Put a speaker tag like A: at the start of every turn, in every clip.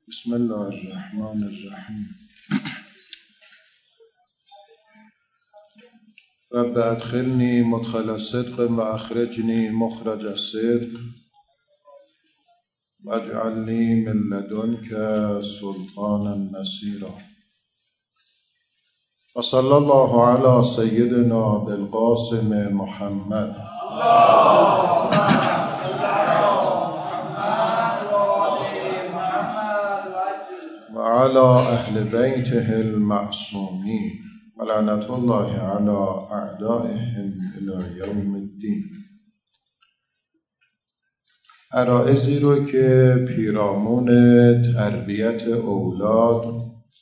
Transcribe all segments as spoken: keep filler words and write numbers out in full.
A: بسم الله الرحمن الرحیم. رب ادخلنی مدخل صدق و اخرجنی مخرج الصدق واجعلنی من لدنک سلطانا نصیرا. و صلی الله علی سیدنا بالقاسم محمد و علی اهل بیته المعصومین و لعنت الله علی اعدائهم الی یوم الدین. عرائضی رو که پیرامون تربیت اولاد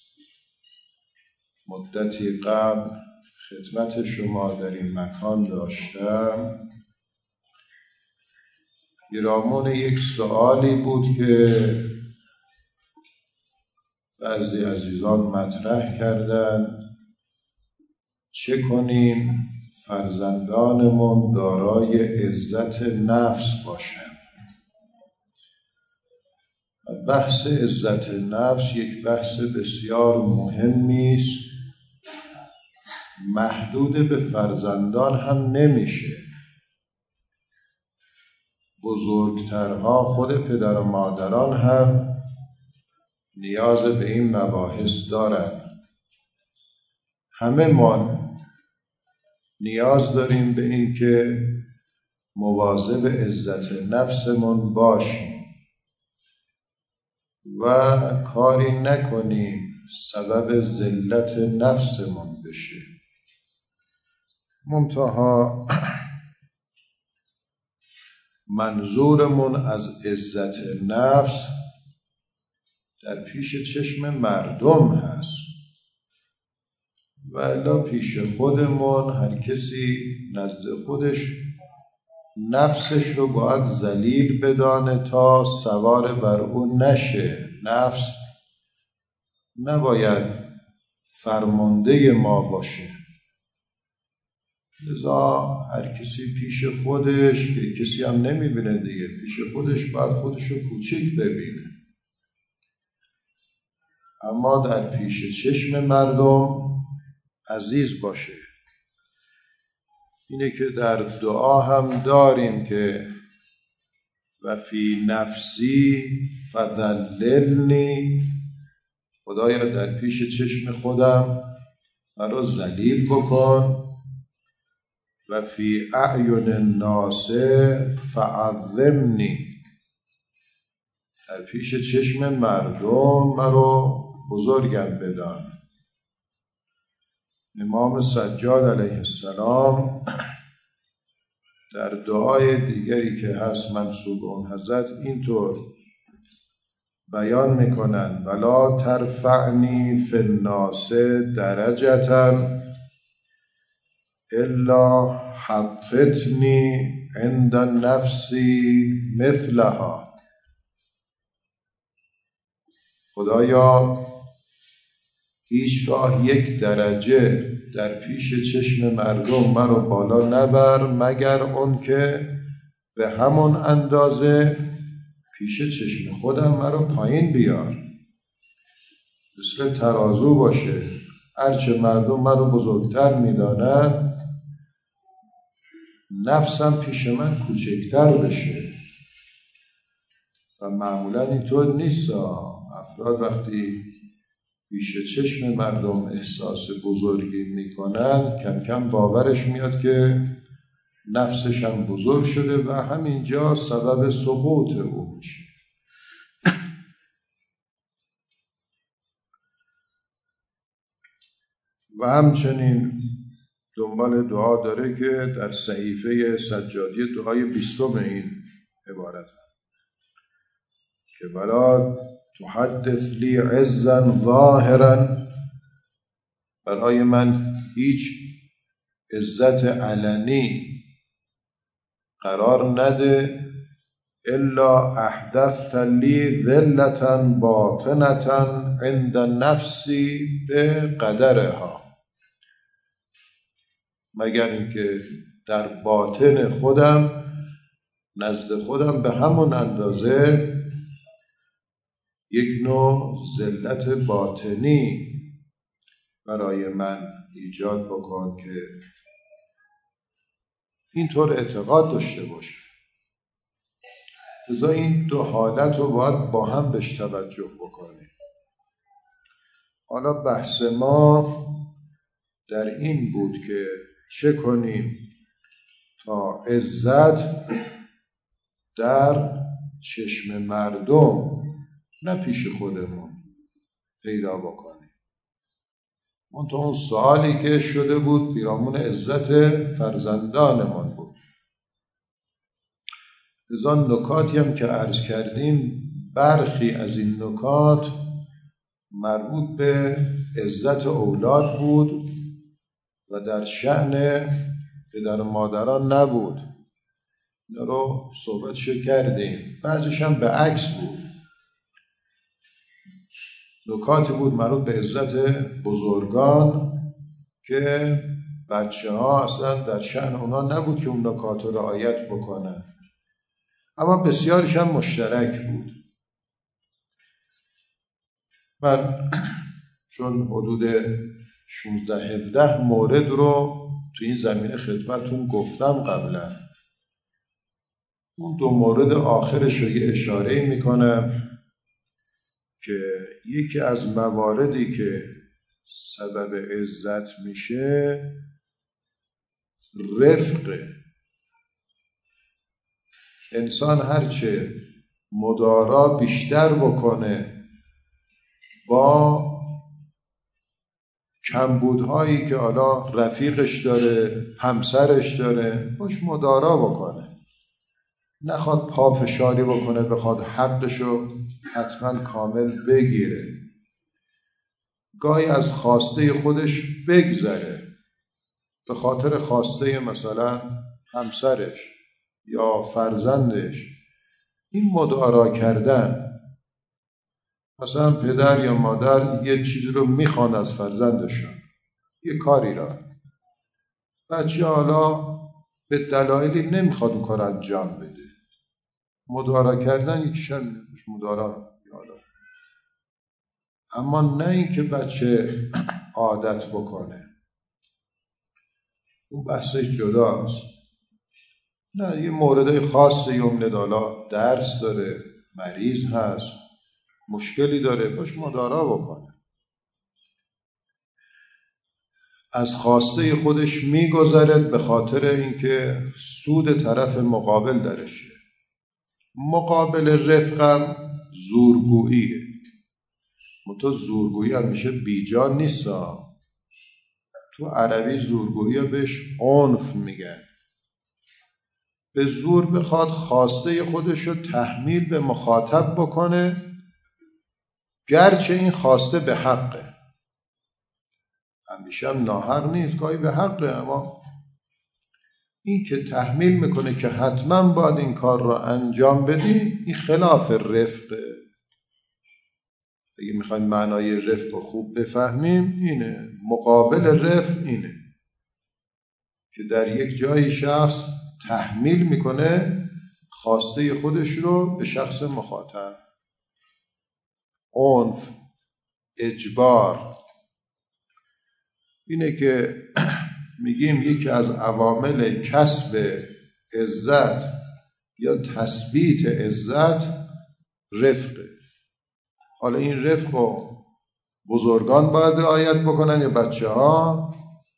A: مدتی قبل خدمت شما در این مکان داشتم، پیرامون یک سؤالی بود که بعضی عزیزان مطرح کردند: چه کنیم فرزندانمون دارای عزت نفس باشند؟ بحث عزت نفس یک بحث بسیار مهمی است، محدود به فرزندان هم نمیشه. بزرگترها خود پدر و مادران هم نیاز به این مباحث دارند. همه ما نیاز داریم به این که مواظب عزت نفسمون باشیم و کاری نکنیم سبب ذلت نفسمون بشه. منتها منظورمون از عزت نفس در پیش چشم مردم هست و الا پیش خودمون هر کسی نزد خودش نفسش رو باید ذلیل بدانه تا سوار بر اون نشه. نفس نباید فرمانده ما باشه، لذا هر کسی پیش خودش، که کسی هم نمیبینه دیگه، پیش خودش باید خودش رو کوچیک ببینه، اما در پیش چشم مردم عزیز باشه. اینه که در دعا هم داریم که و فی نفسی فذللنی، خدایا در پیش چشم خودم مرا ذلیل بکن، و فی اعین الناس فعظمنی، در پیش چشم مردم مرا بزرگم بدان. امام سجاد علیه السلام در دعای دیگری که هست منسوب اون حضرت اینطور بیان میکنن: ولا ترفعنی فی الناس درجة الا حطتنی عند النفس مثلها. خدایا هیچگاه یک درجه در پیش چشم مردم مرا بالا نبر مگر اون که به همون اندازه پیش چشم خودم مرا پایین بیار. مثل ترازو باشه، هرچه مردم مرا بزرگتر میدانند نفسم پیش من کوچکتر بشه. و معمولا اینطور نیست. افراد وقتی پیش چشم مردم احساس بزرگی میکنن، کم کم باورش میاد که نفسش هم بزرگ شده و همینجا سبب سقوط او میشه. و همچنین دنبال دعا داره که در صحیفه سجادی دعای بیستم این عبارت هست که ولا تحدث لی عزا ظاهرا، برای من هیچ عزت علنی قرار نده، الا احدثت لی ذلة باطنة عند نفسی بقدرها، مگر اینکه در باطن خودم نزد خودم به همون اندازه یک نوع ذلت باطنی برای من ایجاد بکن که اینطور اعتقاد داشته باشه. لذا این دو حالت رو باید با هم بهش توجه بکنیم. حالا بحث ما در این بود که چه کنیم تا عزت در چشم مردم نه پیش خودمون پیدا بکنیم. منتها اون سوالی که شده بود پیرامون عزت فرزندانمان بود. از آن نکاتی هم که عرض کردیم، برخی از این نکات مربوط به عزت اولاد بود و در شأن پدر و مادران نبود. اینا رو صحبتش کردیم. بعضیش هم به عکس بود. نکاتی بود مربوط به عزت بزرگان که بچه ها اصلا در شأن اونا نبود که اون نکات رو رعایت بکنن، اما بسیارش هم مشترک بود. من چون حدود شانزده هفده مورد رو تو این زمینه خدمتون گفتم قبلا، اون دو مورد آخرش رو یه اشاره میکنم که یکی از مواردی که سبب عزت میشه رفقه. انسان هرچه مدارا بیشتر بکنه با کمبودهایی که حالا رفیقش داره، همسرش داره، باش مدارا بکنه، نخواد پافشاری بکنه، بخواد حقشو حتما کامل بگیره، گاهی از خواسته خودش بگذره به خاطر خواسته مثلا همسرش یا فرزندش. این مدارا کردن، مثلا پدر یا مادر یه چیزی رو میخوان از فرزندشون، یه کاری را، بچه حالا به دلایلی نمیخواد اون کار انجام بده، مدارا کردن یکیش هم مدارا. اما نه اینکه بچه عادت بکنه، اون بحثش جداست. نه، یه مورد خاصی یمند، حالا درس داره، مریض هست، مشکلی داره، باش مدارا بکنه، از خواسته خودش میگذرد به خاطر اینکه سود طرف مقابل درشه. مقابل رفقم زورگوییه، منتها زورگویی هم میشه بیجا نیستا. تو عربی زورگویی بهش عنف میگن. به زور بخواد خواسته خودش رو تحمیل به مخاطب بکنه، گرچه این خواسته به حقه، همیشه هم ناحق نیست، گاهی به حقه، اما این که تحمیل میکنه که حتما باید این کار رو انجام بدی، این خلاف رفقه. اگه میخوایم معنای رفق رو خوب بفهمیم، اینه مقابل رفق، اینه که در یک جای شخص تحمیل میکنه خواسته خودش رو به شخص مخاطب. عنف، اجبار، اینه که میگیم یکی از عوامل کسب عزت یا تثبیت عزت رفقه. حالا این رفق رو بزرگان باید رعایت بکنن یا بچه ها؟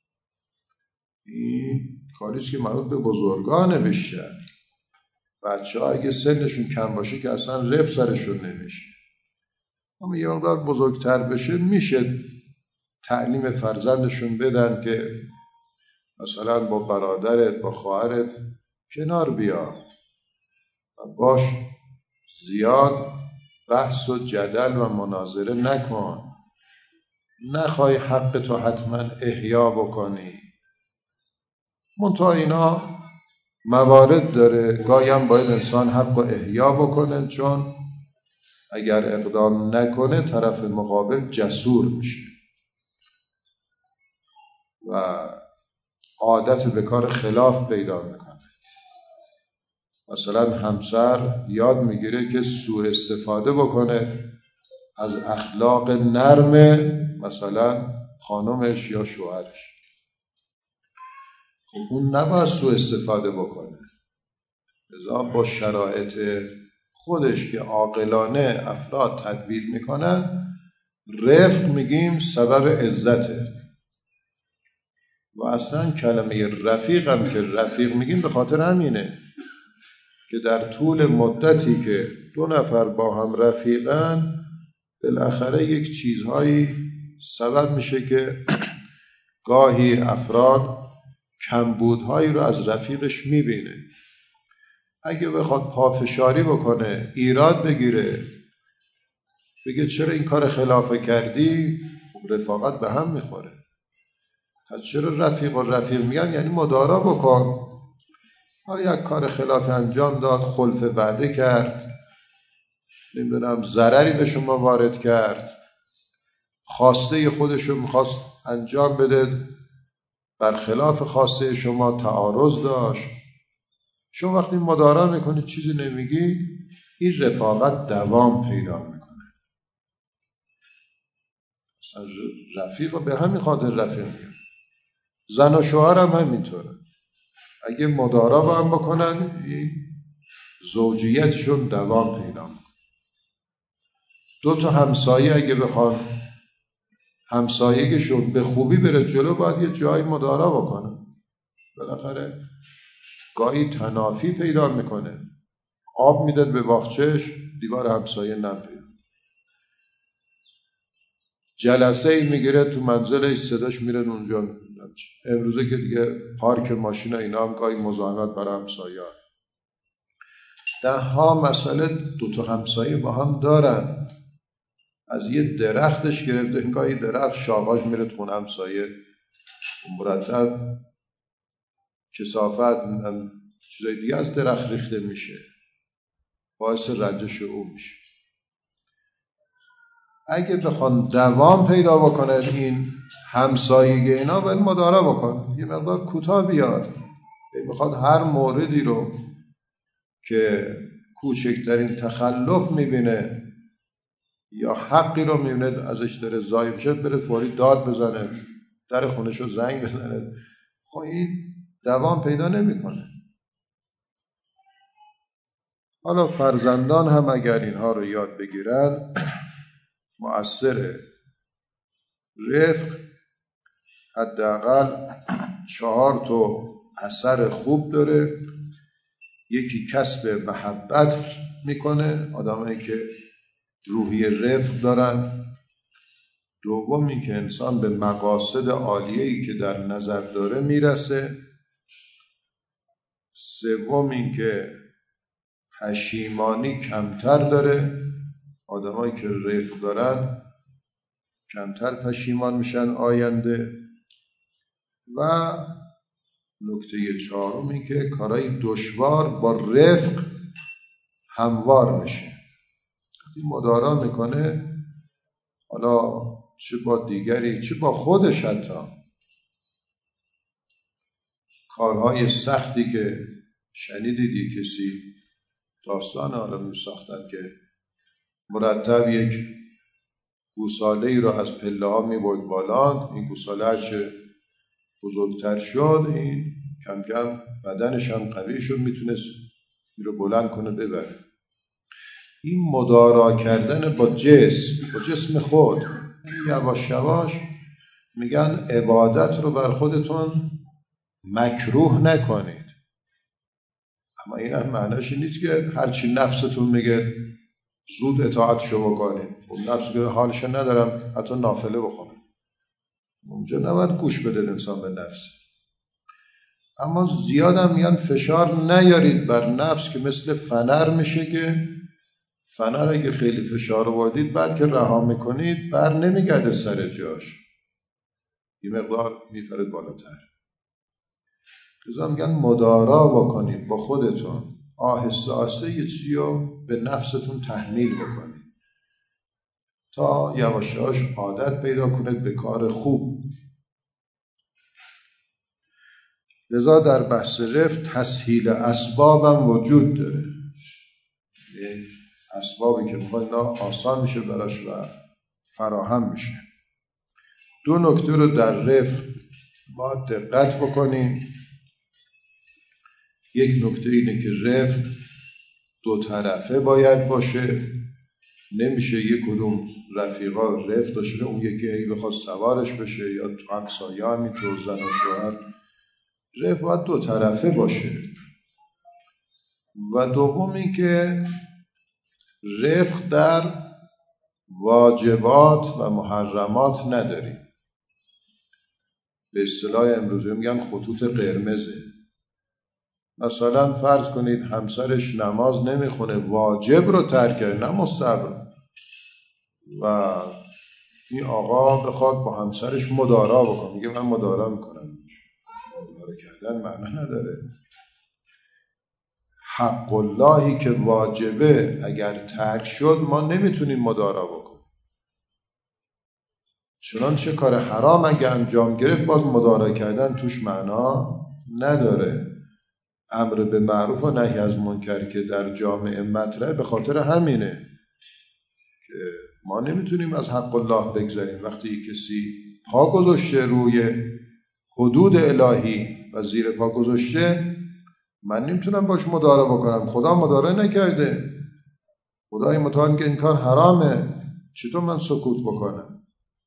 A: این کاریست که مربوط به بزرگانه بیشتر. بچه ها اگه سنشون کم باشه که اصلا رفق سرشون نمیشه، اما یه مقدار بزرگتر بشه میشه تعلیم فرزندشون بدن که مثلا با برادرت، با خواهرت کنار بیا و باش زیاد بحث و جدل و مناظره نکن، نخوای حق تو حتما احیا بکنی. منتها اینا موارد داره، گاهی هم باید انسان حق رو احیا بکنه، چون اگر اقدام نکنه طرف مقابل جسور میشه و عادت به کار خلاف پیدا میکنه. مثلا همسر یاد میگیره که سوء استفاده بکنه از اخلاق نرم مثلا خانمش یا شوهرش. خب اون نباید سوء استفاده بکنه. لذا با شرایط خودش که عاقلانه افراد تدبیر میکنن، رفق میگیم سبب عزته. و اصلا کلمه رفیق هم که رفیق میگیم به خاطر همینه که در طول مدتی که دو نفر با هم رفیقن، بالاخره یک چیزهایی سبب میشه که گاهی افراد کمبودهایی رو از رفیقش میبینه. اگه بخواد پافشاری بکنه، ایراد بگیره، بگه چرا این کار خلافه کردی، رفاقت به هم میخوره. پس چرا رفیق و رفیق میگن؟ یعنی مدارا بکن. حالا یک کار خلاف انجام داد، خلف وعده کرد، نمیدونم ضرری به شما وارد کرد، خواسته خودشو میخواست انجام بده، برخلاف خواسته شما تعارض داشت. شما وقتی مدارا میکنی چیزی نمیگی، این رفاقت دوام پیدا میکنه. رفیق به همین خاطر رفیق میگن. زن و شوهر هم همینطوره. اگه مدارا با هم بکنن، این زوجیتشون دوام پیدا میکنه. دو تا همسایه اگه بخوان همسایگیشون به خوبی بره جلو، باید یه جای مدارا بکنن. بالاخره گاهی تنافی پیدا میکنه. آب میداد به باغچه‌اش، دیوار همسایه نمیره. جلسه ای میگیره تو منزلش، صداش میره اونجا. امروزه که دیگه پارک ماشین اینا هم گاهی مزاحمت برای همسایه. ده ها مسئله دو تا همسایه با هم دارن. از یه درختش گرفته، این گاهی درخت شاقاش میره تو همسایه، مرتب کثافت چیزای دیگه از درخت ریخته میشه، باعث رنجش او میشه. اگه بخوان دوام پیدا بکنه این همسایگی اینا، باید مدارا بکن، یه مقدار کوتاه بیاد. بخواد هر موردی رو که کوچکترین تخلف میبینه یا حقی رو میبینه ازش داره ضایع میشه، بره فوری داد بزنه، در خونش رو زنگ بزنه. خب این دوام پیدا نمیکنه. حالا فرزندان هم اگر اینها رو یاد بگیرن، مؤثره. رفق حداقل چهار تا اثر خوب داره. یکی کسب محبت میکنه، آدمایی که روحی رفق دارن. دوم این که انسان به مقاصد عالیه‌ای که در نظر داره میرسه. سوم این که پشیمانی کمتر داره. آدمایی که رفق دارن کمتر پشیمان میشن آینده. و نکته چهارم این که کارهای دشوار با رفق هموار میشه. وقتی مدارا میکنه، حالا چه با دیگری چه با خودش، حتی کارهای سختی که شنیدیدی کسی داستان حالا میساختن که مرتب یک گوساله ای رو از پله ها میبرد بالا. این گوساله هرچه بزرگتر شد، این کم کم بدنش هم قوی شد، میتونست این رو بلند کنه ببره. این مدارا کردن با جسم با جسم خود، یواش یواش میگن عبادت رو بر خودتون مکروه نکنید. اما این هم معنیش نیست که هرچی نفستون میگه زود اطاعتشو بکنید. اون نفس که حالش ندارم حتی نافله بخونم، اونجا نباید گوش بده انسان به نفس. اما زیادم میگن فشار نیارید بر نفس که مثل فنر میشه، که فنر اگه خیلی فشار آوردید بعد که رها میکنید بر نمیگرده سر جاش، یه مقدار میپره بالاتر. لذا میگن مدارا بکنید با خودتون، آهسته آهسته یه چیزی رو به نفستون تحمیل بکنید تا یواش یواش عادت پیدا کنید به کار خوب. لذا در بحث رفق تسهیل اسباب هم وجود داره. اسبابی که میخواد اینا آسان میشه براش و فراهم میشه. دو نکته رو در رفق باید دقت بکنیم. یک نکته اینه که رفق دو طرفه باید باشه. نمیشه یک کدوم رفیقا رفق داشته اون یکی ای بخواد سوارش بشه یا تو همسایه همینطور زن و شوهر. رفق باید دو طرفه باشه. و دوم این که رفق در واجبات و محرمات نداریم. به اصطلاح امروزی میگن خطوط قرمزه. مثلا فرض کنید همسرش نماز نمیخونه، واجب رو ترک کرده نه مستحب، و این آقا بخواد با همسرش مدارا بکنه، میگه من مدارا میکنم. مدارا کردن معنی نداره. حق اللهی که واجبه اگر ترک شد ما نمیتونیم مدارا بکنیم. چنانچه کار حرام اگر انجام گرفت باز مدارا کردن توش معنا نداره. امر به معروف و نهی از منکر که در جامعه مطرحه به خاطر همینه که ما نمیتونیم از حق الله بگذاریم. وقتی کسی پا گذاشته روی حدود الهی و زیر پا گذاشته، من نمیتونم باش مدارا بکنم. خدا مدارا نکرده. خدای متعال که این کار حرامه، چطور من سکوت بکنم؟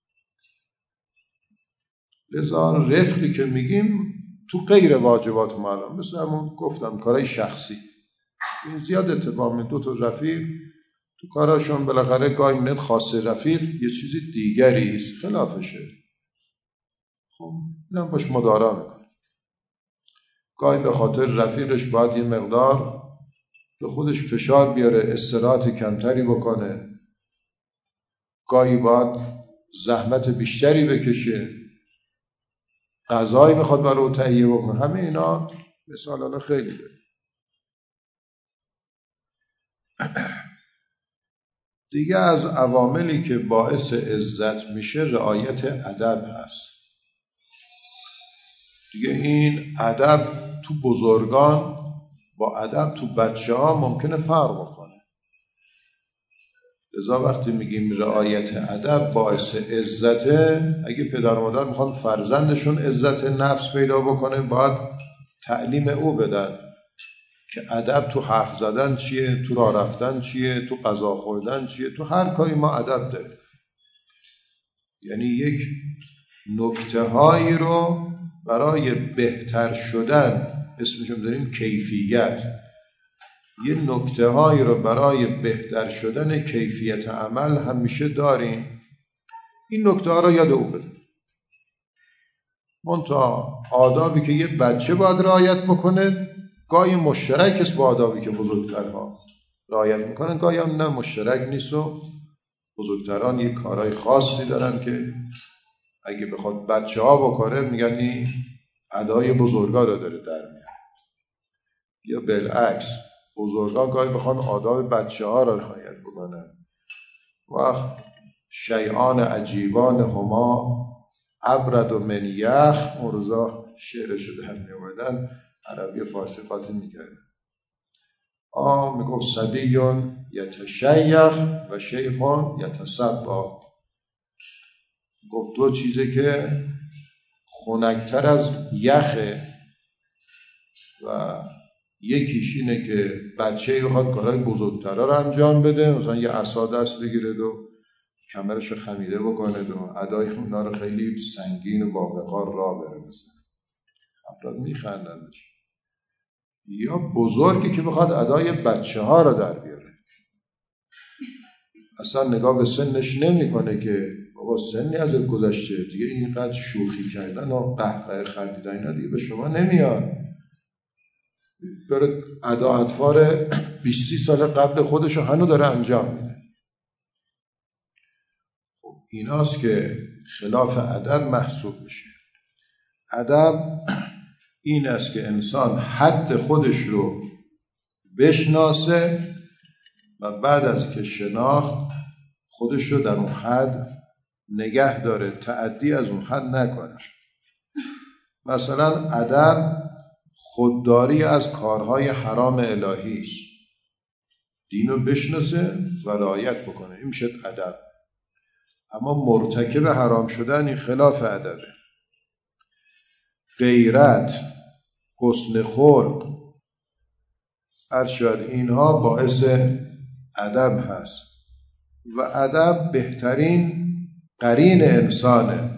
A: لذا رفقی که میگیم تو غیر واجبات معلوم، مثل همون گفتم کارهای شخصی این زیاد اتفاق میفته. دو تا رفیق تو کاراشون بالاخره گاهی میاد خاصه رفیق یه چیزی دیگری است خلافشه، خب اینم باش مدارا میکنه. گاهی به خاطر رفیقش باید یه مقدار به خودش فشار بیاره، استراحت کمتری بکنه، گاهی باید زحمت بیشتری بکشه، غذایی میخواد برای تهیه بکنه. همه اینا مثالاً خیلی داره. دیگه از عواملی که باعث عزت میشه رعایت ادب هست. دیگه این ادب تو بزرگان با ادب تو بچه ها ممکنه فرق بکنه. لذا وقتی میگیم رعایت ادب باعث عزته، اگه پدر و مادر میخوان فرزندشون عزت نفس پیدا بکنه باید تعلیم او بدن که ادب تو حرف زدن چیه، تو راه رفتن چیه، تو غذا خوردن چیه، تو هر کاری ما ادب داریم. یعنی یک نکته هایی رو برای بهتر شدن، اسمشو داریم کیفیت، یه نکته هایی رو برای بهتر شدن کیفیت عمل همیشه داریم. این نکته ها رو یاد او بده. منتها آدابی که یه بچه باید رعایت بکنه گاهی مشترک است با آدابی که بزرگترها رعایت میکنن، گاهی هم نه مشترک نیست و بزرگتران یه کارهای خاصی دارن که اگه بخواد بچه ها بکنه میگن این ادای بزرگا رو داره در میاد. یا بالعکس بزرگا گاهی بخوان آداب بچه ها را رعایت بکنن. و شیعان عجیبان هما ابرد و من یخ، اون روزا شعرشو در می آمدن، عربی فارسی قاطی میکردن. آه میگفت صبیون یتشیخ و شیخون یتصبا. گفت دو چیزه که خنکتر از یخه و یکیش اینه که بچه بخواد کارهای بزرگترها رو انجام بده، مثلا یه عصا دست بگیره و کمرش رو خمیده بکنه و ادای اونا رو خیلی سنگین و با وقار راه بره، مثلا افراد میخندندش. یا بزرگی که بخواد ادای بچه ها رو در بیاره، اصلا نگاه به سنش نمی کنه که بابا سنی ازت گذشته دیگه، اینقدر شوخی کردن و قهقه خندیدن اینا دیگه به شما نمیاد. داره ادا اطوار بیست سال قبل خودشو هنو داره انجام میده. خب ایناست که خلاف ادب محسوب میشه. ادب این است که انسان حد خودش رو بشناسه و بعد از که شناخت خودش رو در اون حد نگه داره، تعدی از اون حد نکنه. مثلا ادب خودداری از کارهای حرام الهی است. دین رو بشناسه و رعایت بکنه. این میشه ادب. اما مرتکب حرام شدن این خلاف ادبه. غیرت، حسن خلق، ارشاد اینها باعث ادب هست و ادب بهترین قرین انسانه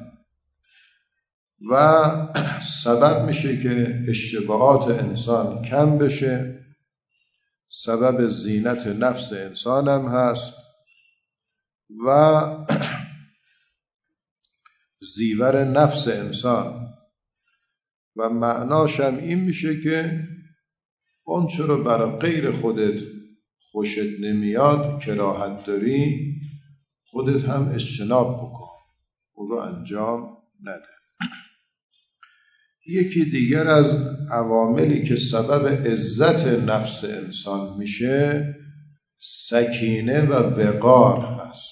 A: و سبب میشه که اشتباهات انسان کم بشه، سبب زینت نفس انسان هم هست و زیور نفس انسان و معناش هم این میشه که اون چرا برای غیر خودت خوشت نمیاد، کراهت داری، خودت هم اجتناب بکن، اون رو انجام نده. یکی دیگر از عواملی که سبب عزت نفس انسان میشه سکینه و وقار هست.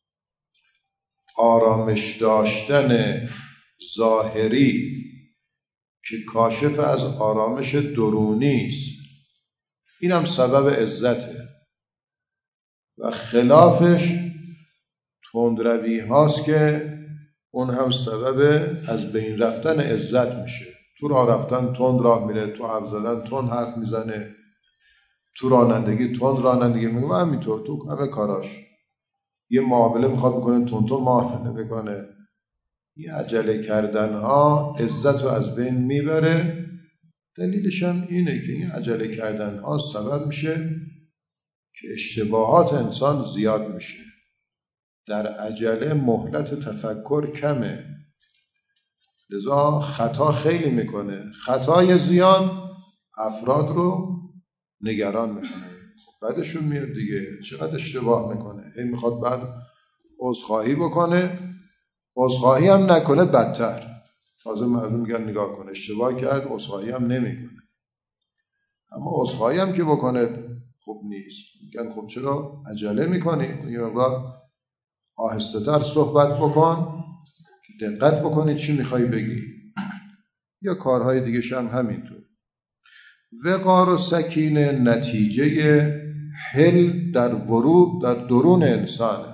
A: آرامش داشتن ظاهری که کاشف از آرامش درونی است، این هم سبب عزته و خلافش تندروی هاست که اون هم سبب از بین رفتن عزت میشه. تو راه رفتن تند راه میره، تو حرف زدن تند حرف میزنه، تو رانندگی تند رانندگی میکنه، همینطور تو همه کاراش. یه معامله میخواد بکنه تند تند معامله بکنه. این عجله کردن ها عزت رو از بین میبره. دلیلش هم اینه که این عجله کردن ها سبب میشه که اشتباهات انسان زیاد میشه. در عجله مهلت تفکر کمه، لذا خطا خیلی میکنه. خطای زیان افراد رو نگران میکنه، بعدشون میاد دیگه چقدر اشتباه میکنه، این میخواد بعد عذرخواهی بکنه، عذرخواهی هم نکنه بدتر. تازه مردم میگن نگاه کنه اشتباه کرد، عذرخواهی هم نمیکنه. اما عذرخواهی هم که بکنه خوب نیست. میگن خب چرا عجله میکنی؟ یه مقدار آهسته تر صحبت بکن که دقت بکنی چی میخوای بگی. یا کارهای دیگه هم همینطور. وقار و سکینه نتیجه حل در ورود در درون انسانه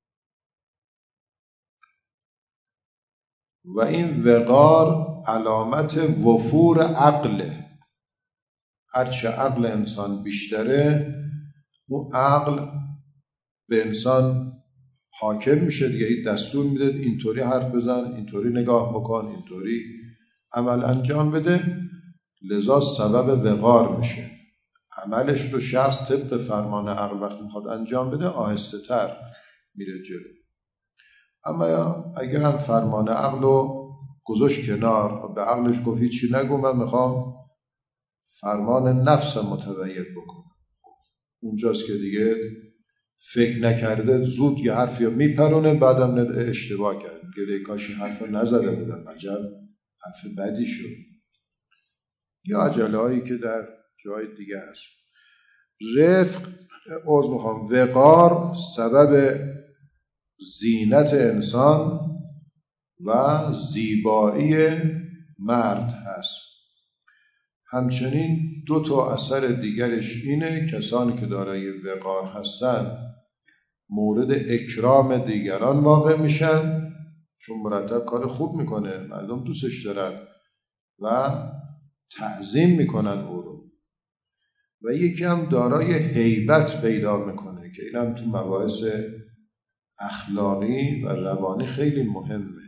A: و این وقار علامت وفور عقله. هرچه عقل انسان بیشتره اون عقل به انسان حاکم میشه دیگه. این دستور میده اینطوری حرف بزن، اینطوری نگاه بکن، اینطوری عمل انجام بده، لذا سبب وقار میشه. عملش رو شخص طبق فرمان عقل وقت میخواد انجام بده آهسته تر میره جلو. اما اگر هم فرمان عقل رو گذاشت کنار، به عقلش گفت هیچی نگو، من میخوام فرمان نفس متوید بکنم، اونجاست که دیگه فکر نکرده زود یه حرفی رو میپرونه، بعدم اشتباه کرد، گره کاشی حرف رو نزده بودم، عجب حرف بدی شد. یا عجله هایی که در جای دیگه هست. رفق عوض میخوام وقار سبب زینت انسان و زیبایی مرد هست. همچنین دو تا اثر دیگرش اینه کسانی که دارای وقار هستن مورد اکرام دیگران واقع میشن، چون مرتب کار خوب میکنه، مردم دوستش دارن و تعظیم میکنن او رو. و یکی هم دارای هیبت پیدا میکنه که این هم تو مباحث اخلاقی و روانی خیلی مهمه.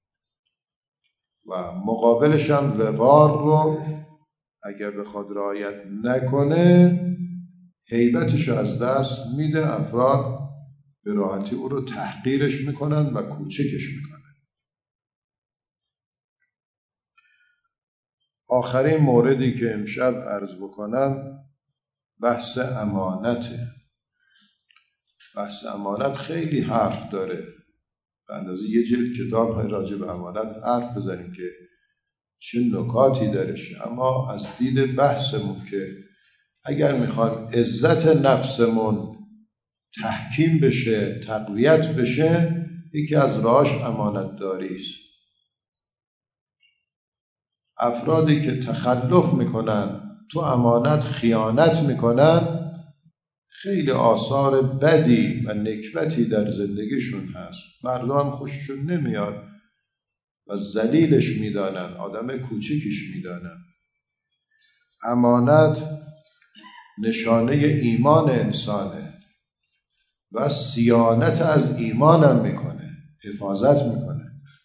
A: و مقابلش هم وقار رو اگر بخواد رعایت نکنه هیبتش رو از دست میده، افراد به راحتی او رو تحقیرش میکنن و کوچکش میکنن. آخرین موردی که امشب عرض بکنم بحث امانته. بحث امانت خیلی حرف داره، به اندازه یه جلد کتاب راجع به امانت حرف بزنیم که چه نکاتی درشه. اما از دید بحثمون که اگر میخواد عزت نفسمون تحکیم بشه، تقویت بشه، یکی از راهش امانت داری است. افرادی که تخلف میکنن تو امانت خیانت میکنن خیلی آثار بدی و نکبتی در زندگیشون هست. مردم خوششون نمیاد و ذلیلش میدانن، آدم کوچیکش میدانن. امانت نشانه ایمان انسانه و صیانت از ایمانم میکنه، حفاظت میکنه.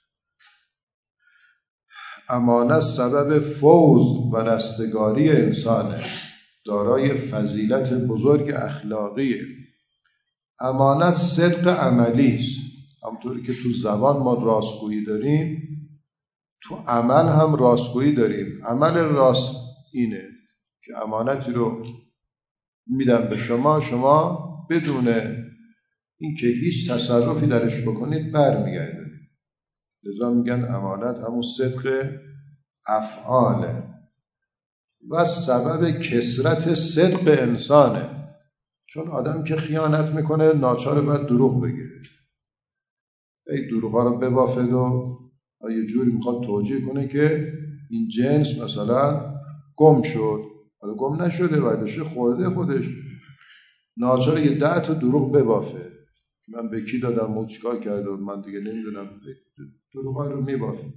A: امانت سبب فوز و رستگاری انسانه، دارای فضیلت بزرگ اخلاقیه. امانت صدق عملی است. همونطوری که تو زبان ما راستگویی داریم، تو عمل هم راستگویی داریم. عمل راست اینه که امانتی رو میدم به شما، شما بدون اینکه هیچ تصرفی درش بکنید برمیگردید. لذا میگن امانت همون صدق افعاله و سبب کثرت صدق انسانه. چون آدم که خیانت میکنه ناچار باید دروغ بگه، ای دروغا رو ببافد و یه جوری میخواد توجیه کنه که این جنس مثلا گم شد، حالا گم نشده، بایدشه خورده خودش، ناچار یه ده تا دروغ ببافه. من به کی دادم، مو چیکار کرده، من دیگه نمیدونم، دروغا رو میبافه.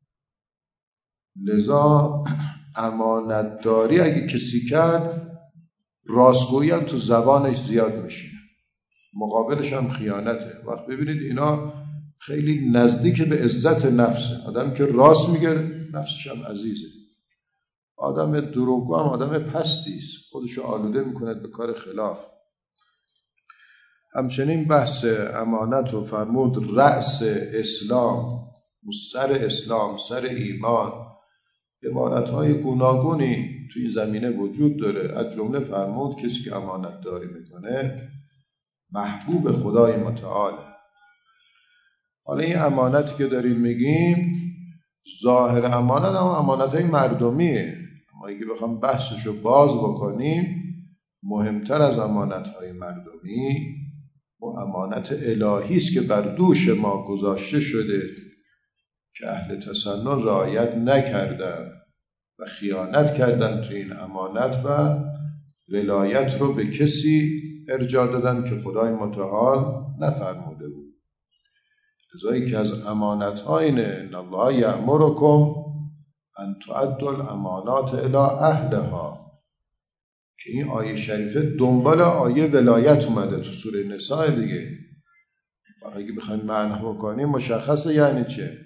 A: لذا امانتداری اگه کسی کرد، راستگویی هم تو زبانش زیاد میشه، مقابلش هم خیانته. وقت ببینید اینا خیلی نزدیک به عزت نفسه. آدم که راست میگه نفسش هم عزیزه. آدم دروغگو هم آدم پستی است، خودشو آلوده میکنه به کار خلاف. همچنین بحث امانت رو فرمود رأس اسلام، سر اسلام، سر ایمان. عبارت‌های گوناگونی توی این زمینه وجود داره. از جمله فرمود کسی که امانت داری میکنه محبوب خدای متعاله. حالا این امانتی که داریم میگیم ظاهر امانت هم امانت‌های مردمیه، اما اگه بخوام بحثشو باز بکنیم، مهمتر از امانت‌های مردمی و امانت الهی است که بر دوش ما گذاشته شده که اهل تسنن رعایت نکردن و خیانت کردن تو این امانت و ولایت رو به کسی ارجاع دادن که خدای متعال نفرموده بود. لذایی که از امانت ها اینه ان الله یأمرکم ان تؤدوا الامانات الی اهلها، که این آیه شریفه دنبال آیه ولایت اومده تو سوره نساء دیگه. اگه بخوایم معنی بکنیم مشخصه یعنی چه.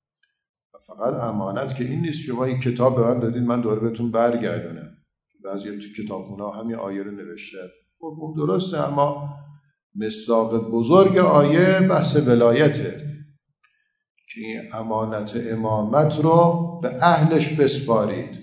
A: فقط امانت که این نیست شما این کتاب به من دادید من دوباره بهتون برگردونم. بعضی تو کتابخونه‌ها همین آیه رو نوشته، خب اون درسته، اما مصداق بزرگ آیه بحث ولایته که این امانت امامت رو به اهلش بسپارید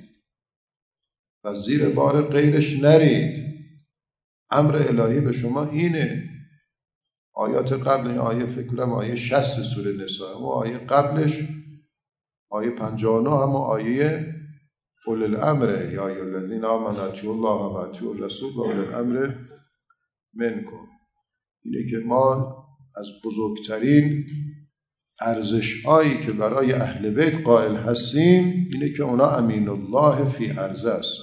A: و زیر بار غیرش نرید. امر الهی به شما اینه. آیات قبل این آیه فکر کنم آیه شصت سوره نساء و آیه قبلش آیه پنجاه و نه هم آیه اول الامر یا ایها الذین آمنوا اطیعوا الله و اطیعوا الرسول و اول الامر منکم. اینه که ما از بزرگترین ارزش‌هایی که برای اهل بیت قائل هستیم اینه که اونا امین الله فی عرضه هستن.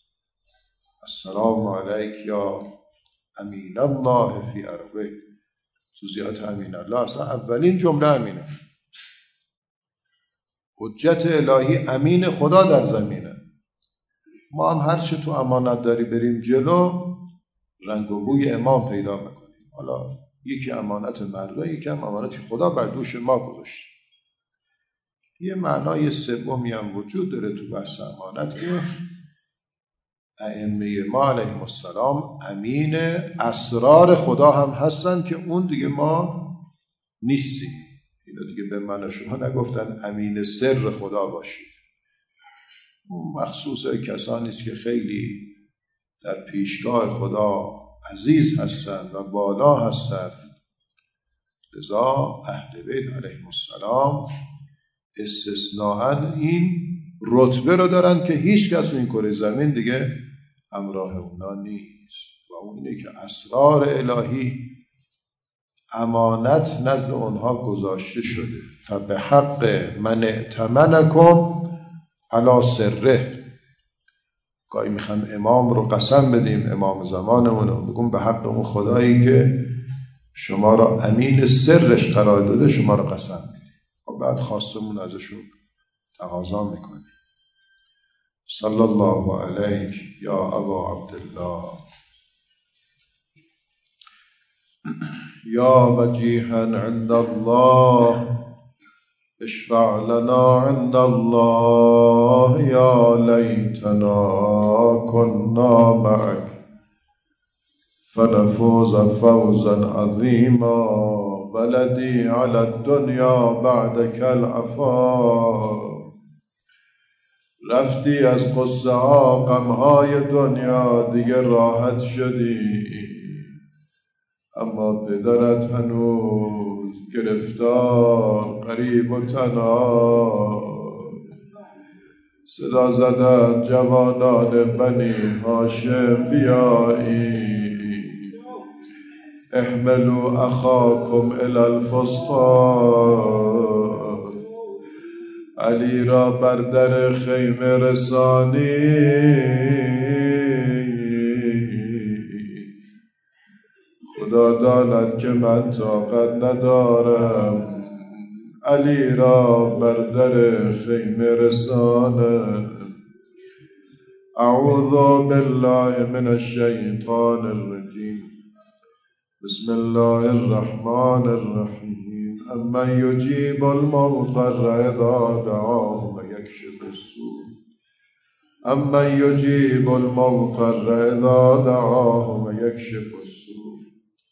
A: السلام علیک یا امین الله فی عرضه. توضیحات امین الله اصلا اولین جمله امینه. حجت الهی امین خدا در زمینه. ما هم هر چه تو امانت داری بریم جلو رنگ و بوی امام پیدا میکنیم. حالا یکی امانت مردم، یکی هم امانت خدا بر دوش ما گذاشته. یه معنای سومی هم وجود داره تو بحث امانت که ائمه ما علیهم السلام امین اسرار خدا هم هستن که اون دیگه ما نیستیم. اینا دیگه به من شما نگفتن امین سر خدا باشید. اون مخصوص کسانی است که خیلی در پیشگاه خدا عزیز هستند و بالا هستند. لذا اهل بیت علیهم السلام استثناءً این رتبه رو دارن که هیچ کس این کره زمین دیگه همراه اونا نیست و اون اینه که اسرار الهی امانت نزد اونها گذاشته شده. فبحق من ائتمنکم علی سره. گاهی میخوایم امام رو قسم بدیم، امام زمانمون رو بگیم به حق اون خدایی که شما را امین سرش قرار داده شما را قسم میدیم و بعد خواستمون ازشون تقاضا میکنیم. صلی الله علیک یا ابا عبدالله یا وجیها عند الله اشفع لنا عند الله یا لیتنا كنا معك فنفوز فوزا عظیما بلدی على الدنیا بعدك العفا. رفتی از قصه ها غم های دنیا دیگه راحت شدی، اما پدرت هنوز گرفتار غریب و تنها. صدا زدن جوانان بنی هاشم بیایی، احملوا اخاکم الی الفسطاط. علی را بر در خیمه رسانی، خدا داند که من طاقت ندارم علی را بر در خیمه رسانم. اعوذ بالله من الشیطان الرجیم بسم الله الرحمن الرحیم. امن یجیب المضطر اذا دعاه و یکشف السوء امن یجیب المضطر اذا دعاه و یکشف السوء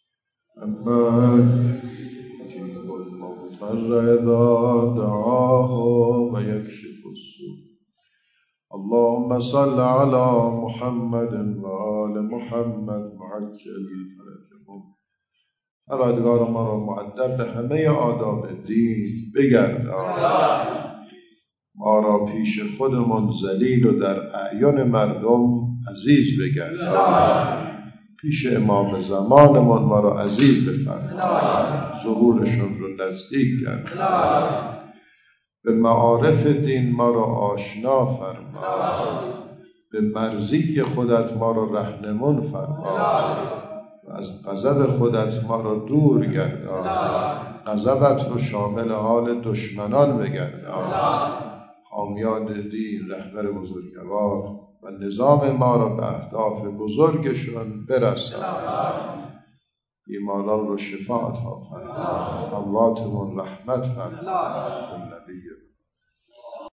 A: امن یجیب المضطر اذا دعاه و یکشف السوء. اللهم صل على محمد و آل محمد معجل فرجهم. پروردگار ما را مؤدب به همه آداب دین بگردان، ما را پیش خودمون ذلیل و در اعیان مردم عزیز بگردان، پیش امام زمانمون ما را عزیز بفرما، ظهورشون رو نزدیک گردان، به معارف دین ما را آشنا فرما، به مرضی خودت ما را رهنمون فرما و از غضب خودت ما را دور گردان، غضبت رو شامل حال دشمنان بگردان. حامیان دین، رهبر بزرگوار و نظام ما را به اهداف بزرگشون برسان، بیماران رو شفا عطا فرما، امواتمون رحمت فرما. النبی